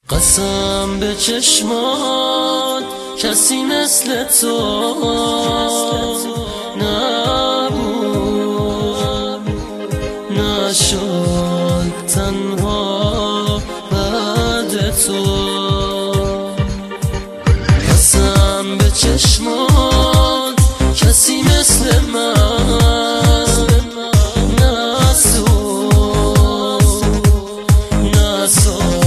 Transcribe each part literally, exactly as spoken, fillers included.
قسم به چشمات کسی مثل تو نبود، نشد تنها بعد تو. قسم به چشمات کسی مثل من نسود، نسود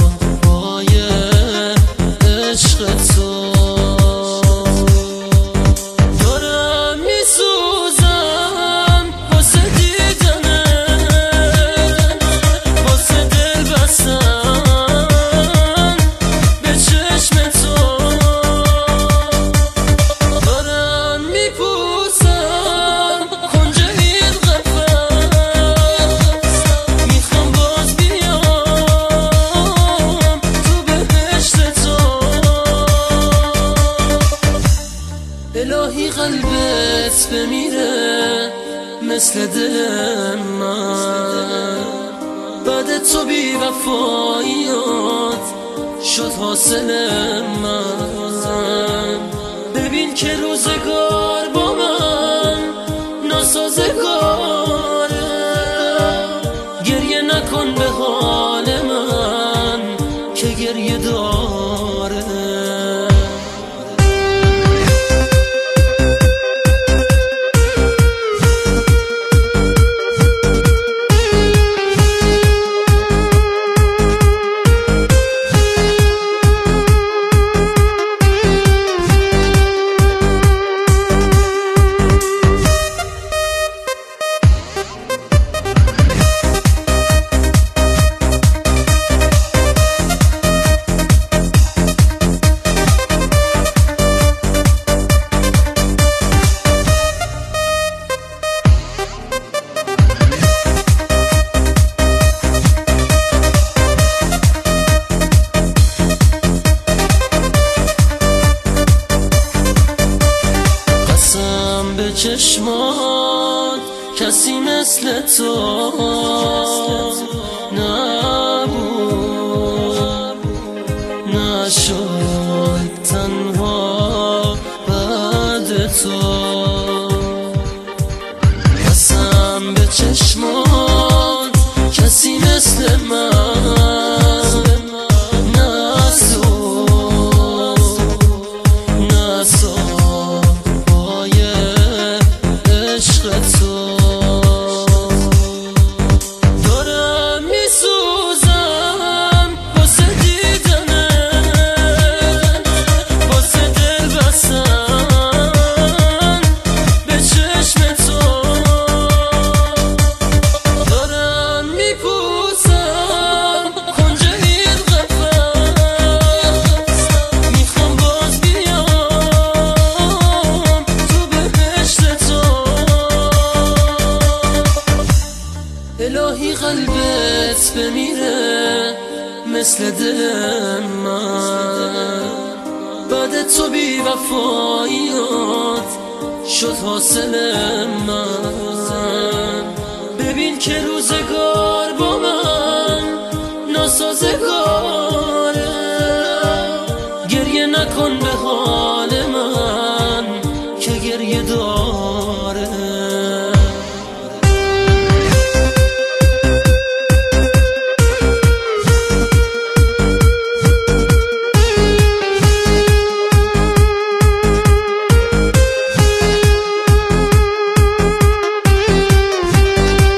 الهی قلبت بمیره مثل دل من، بعد تو بی وفاییات شد حاصل من. ببین که روزگار با من ناسازگاره، گریه نکن به حال من که گریه داره. چشمات کسی مثل تو نبود، نشد تنها بعد تو. قسم به چشمات کسی مثل من نسود، نسود دارم میسوزم واسه دیدنت، واسه دل بستن به چشم تو. دارم میپوسم کنج این قفس، میخوام باز بیام تو بهشت تو. الهی قلبت بمیره مثل دل من، بعد تو بی وفاییات شد حاصل من. ببین که روزگار با من ناسازگاره، گریه نکن به حال من که گریه داره.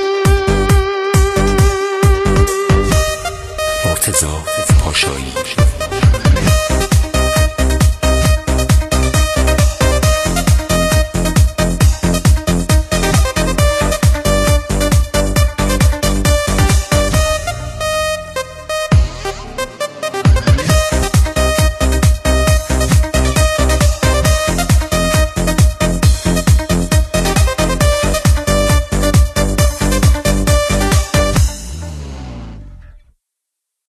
مرتضی پاشایی.